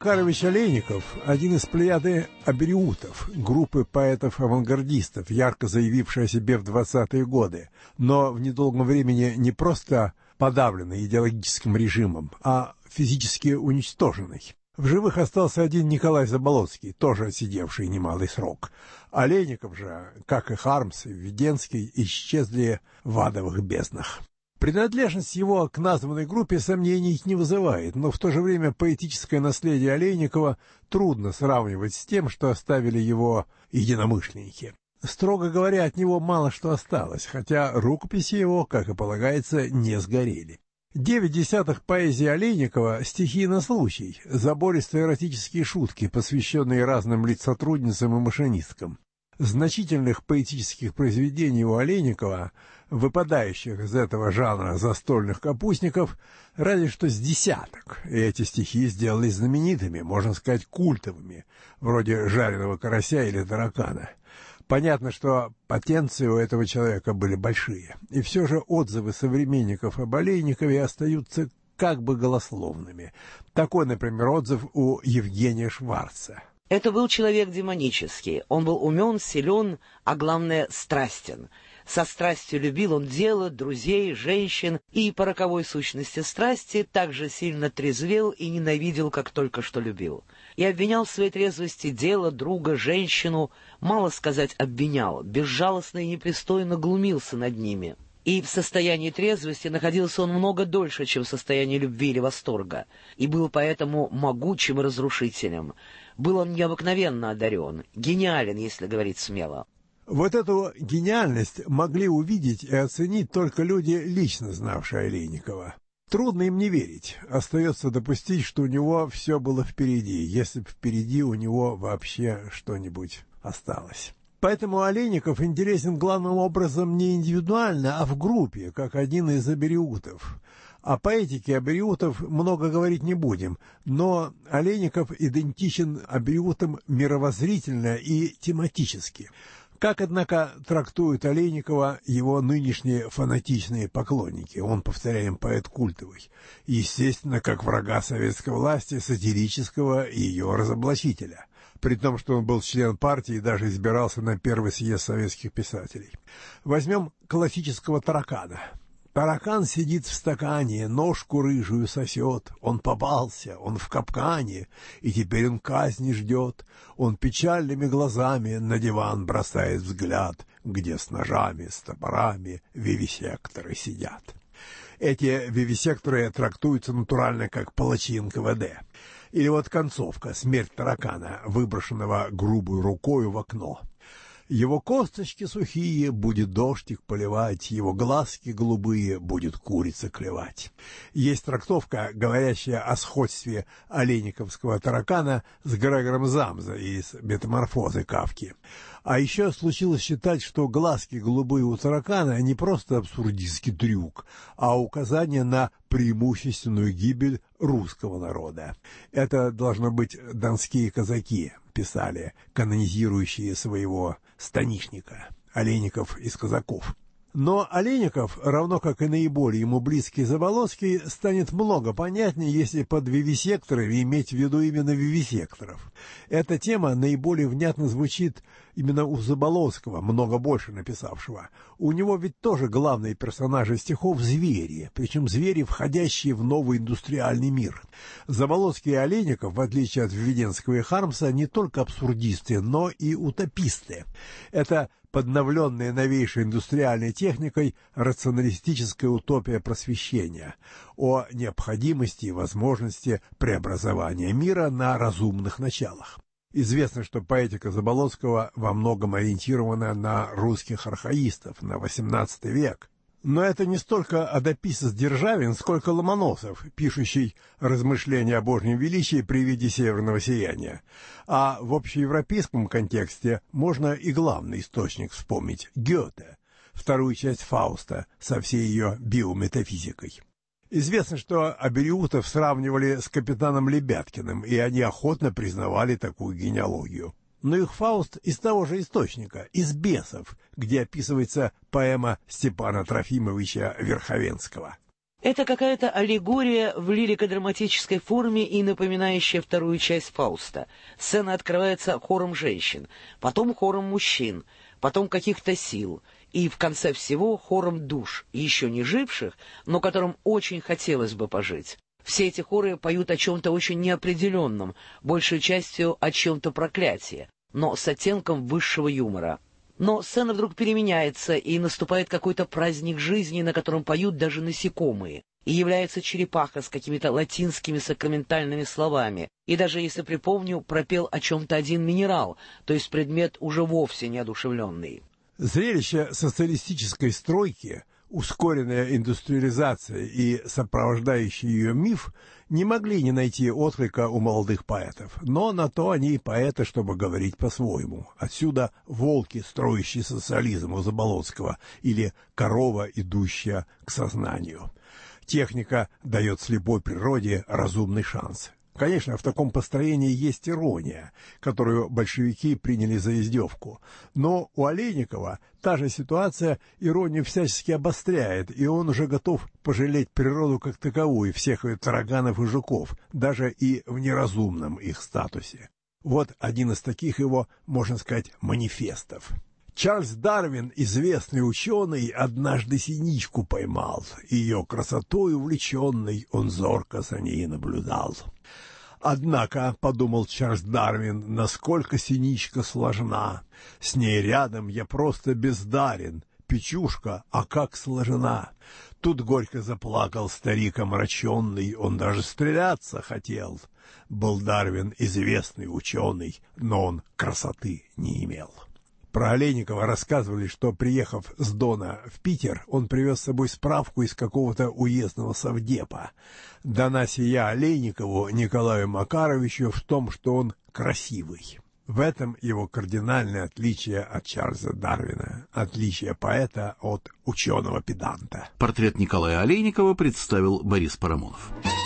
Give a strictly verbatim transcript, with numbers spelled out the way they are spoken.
Макарович Олейников – один из плеяды абериутов, группы поэтов-авангардистов, ярко заявившей о себе в двадцатые годы, но в недолгом времени не просто подавленный идеологическим режимом, а физически уничтоженный. В живых остался один Николай Заболоцкий, тоже отсидевший немалый срок. Олейников же, как и Хармс и Введенский, исчезли в адовых безднах. Принадлежность его к названной группе сомнений не вызывает, но в то же время поэтическое наследие Олейникова трудно сравнивать с тем, что оставили его единомышленники. Строго говоря, от него мало что осталось, хотя рукописи его, как и полагается, не сгорели. Девять десятых поэзии Олейникова — стихи на случай, забористые эротические шутки, посвященные разным лицотрудницам и машинисткам. Значительных поэтических произведений у Олейникова, выпадающих из этого жанра застольных капустников, разве что с десяток, и эти стихи сделались знаменитыми, можно сказать, культовыми, вроде «Жареного карася» или «Таракана». Понятно, что потенции у этого человека были большие, и все же отзывы современников об Олейникове остаются как бы голословными. Такой, например, отзыв у Евгения Шварца. Это был человек демонический, он был умен, силен, а главное страстен. Со страстью любил он дело, друзей, женщин, и по роковой сущности страсти так же сильно трезвел и ненавидел, как только что любил. И обвинял в своей трезвости дело, друга, женщину, мало сказать обвинял, безжалостно и непристойно глумился над ними. И в состоянии трезвости находился он много дольше, чем в состоянии любви или восторга, и был поэтому могучим и разрушителем. Был он необыкновенно одарен, гениален, если говорить смело. Вот эту гениальность могли увидеть и оценить только люди, лично знавшие Олейникова. Трудно им не верить. Остается допустить, что у него все было впереди, если бы впереди у него вообще что-нибудь осталось. Поэтому Олейников интересен главным образом не индивидуально, а в группе, как один из абериутов. О поэтике абериутов много говорить не будем, но Олейников идентичен абериутам мировоззрительно и тематически. Как, однако, трактуют Олейникова его нынешние фанатичные поклонники? Он, повторяем, поэт культовый. Естественно, как врага советской власти, сатирического и ее разоблачителя. При том, что он был член партии и даже избирался на первый съезд советских писателей. Возьмем классического таракана. Таракан сидит в стакане, ножку рыжую сосет. Он попался, он в капкане, и теперь он казни ждет. Он печальными глазами на диван бросает взгляд, где с ножами, с топорами вивисекторы сидят. Эти вивисекторы трактуются натурально как палачи эн ка вэ дэ. Или вот концовка «Смерть таракана», выброшенного грубой рукою в окно. Его косточки сухие будет дождик поливать, его глазки голубые будет курица клевать. Есть трактовка, говорящая о сходстве олейниковского таракана с Грегором Замза из «Метаморфозы» Кафки. А еще случилось считать, что глазки голубые у таракана не просто абсурдистский трюк, а указание на преимущественную гибель русского народа. Это должно быть донские казаки писали, канонизирующие своего станишника, Олейников из казаков. Но Олейников, равно как и наиболее ему близкий Заболоцкий, станет много понятнее, если под вивисекторами иметь в виду именно вивисекторов. Эта тема наиболее внятно звучит именно у Заболоцкого, много больше написавшего. У него ведь тоже главные персонажи стихов — звери, причем звери, входящие в новый индустриальный мир. Заболоцкий и Олейников, в отличие от Введенского и Хармса, не только абсурдисты, но и утописты. Это подновленная новейшей индустриальной техникой рационалистическая утопия просвещения о необходимости и возможности преобразования мира на разумных началах. Известно, что поэтика Заболоцкого во многом ориентирована на русских архаистов, на восемнадцатый век. Но это не столько Адописец Державин, сколько Ломоносов, пишущий размышления о Божьем величии при виде северного сияния. А в общеевропейском контексте можно и главный источник вспомнить — Гёте, вторую часть Фауста со всей ее биометафизикой. Известно, что абериутов сравнивали с капитаном Лебяткиным, и они охотно признавали такую генеалогию. Но их Фауст из того же источника, из «Бесов», где описывается поэма Степана Трофимовича Верховенского. Это какая-то аллегория в лирико-драматической форме и напоминающая вторую часть Фауста. Сцена открывается хором женщин, потом хором мужчин, потом каких-то сил, и в конце всего хором душ, еще не живших, но которым очень хотелось бы пожить. Все эти хоры поют о чем-то очень неопределенном, большей частью о чем-то проклятии, но с оттенком высшего юмора. Но сцена вдруг переменяется, и наступает какой-то праздник жизни, на котором поют даже насекомые, и является черепаха с какими-то латинскими сакраментальными словами, и даже, если припомню, пропел о чем-то один минерал, то есть предмет уже вовсе неодушевленный. Зрелище социалистической стройки, ускоренная индустриализация и сопровождающий ее миф не могли не найти отклика у молодых поэтов. Но на то они и поэты, чтобы говорить по-своему. Отсюда волки, строящие социализм у Заболоцкого, или корова, идущая к сознанию. Техника дает слепой природе разумный шанс. Конечно, в таком построении есть ирония, которую большевики приняли за издевку. Но у Олейникова та же ситуация иронию всячески обостряет, и он уже готов пожалеть природу как таковую, всех ее тараганов и жуков, даже и в неразумном их статусе. Вот один из таких его, можно сказать, манифестов. Чарльз Дарвин, известный ученый, однажды синичку поймал. Ее красотой увлеченный он зорко за ней наблюдал. Однако, — подумал Чарльз Дарвин, — насколько синичка сложна. С ней рядом я просто бездарен. Печушка, а как сложена. Тут горько заплакал старик омраченный, он даже стреляться хотел. Был Дарвин известный ученый, но он красоты не имел. Про Олейникова рассказывали, что, приехав с Дона в Питер, он привез с собой справку из какого-то уездного совдепа. Дана сия Олейникову Николаю Макаровичу в том, что он красивый. В этом его кардинальное отличие от Чарльза Дарвина, отличие поэта от ученого-педанта. Портрет Николая Олейникова представил Борис Парамонов.